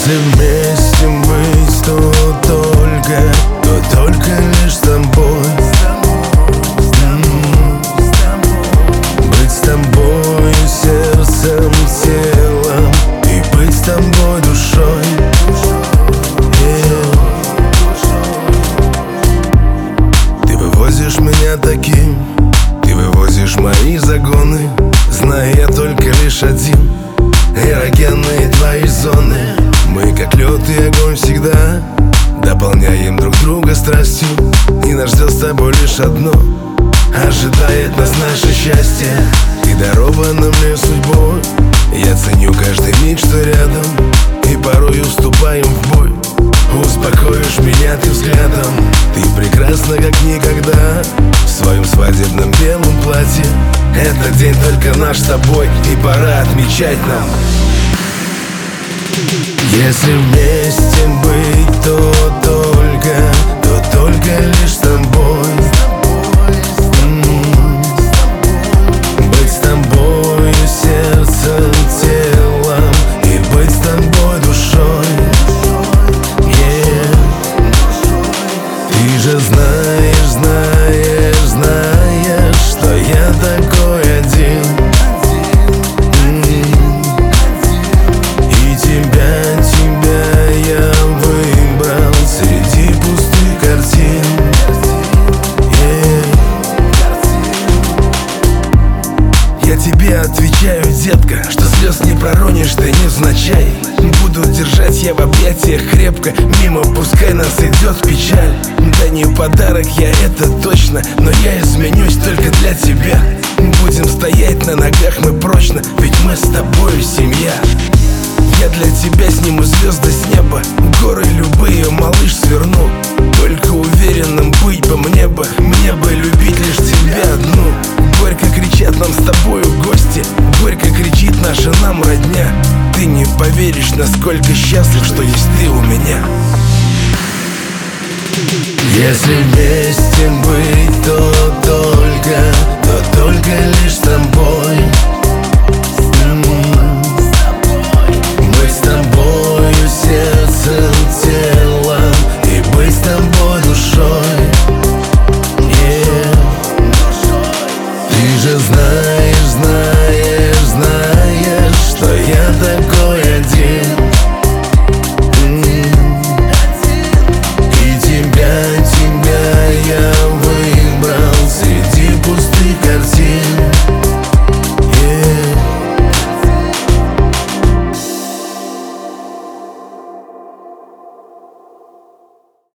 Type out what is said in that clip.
Если вместе быть, то только лишь с тобой. Быть с тобой сердцем, телом и быть с тобой душой. Ты вывозишь меня таким, ты вывозишь мои загоны, зная я только лишь один: эрогенные твои зоны. Мы как лед и огонь всегда дополняем друг друга страстью, и нас ждет с тобой лишь одно: ожидает нас наше счастье. Ты дарована мне судьбой, я ценю каждый миг, что рядом, и порой уступаем в бой. Успокоишь меня ты взглядом, ты прекрасна как никогда в своем свадебном белом платье. Этот день только наш с тобой, и пора отмечать нам. Если вместе быть, то только лишь с тобой. Быть с тобой сердцем, телом и быть с тобой душой. Ты же знаешь, что я такой один. И тебя я выбрал среди пустых картин. Я тебе отвечаю, детка, что слез не проронишь ты невзначай. Буду держать я в объятиях крепко, мимо пускай нас идет печаль. Да не подарок я, это точно, но я изменюсь только для тебя. Будем стоять на ногах мы прочно, ведь мы с тобой семья. Я для тебя сниму звезды с неба, горы любые, малыш, сверну. Только уверенным быть бы мне бы любить лишь тебя одну. Горько кричат нам с тобою гости, горько кричит наша нам родня. Ты не поверишь, насколько счастлив, что есть ты у меня. Если вместе быть, то только лишь с тобой.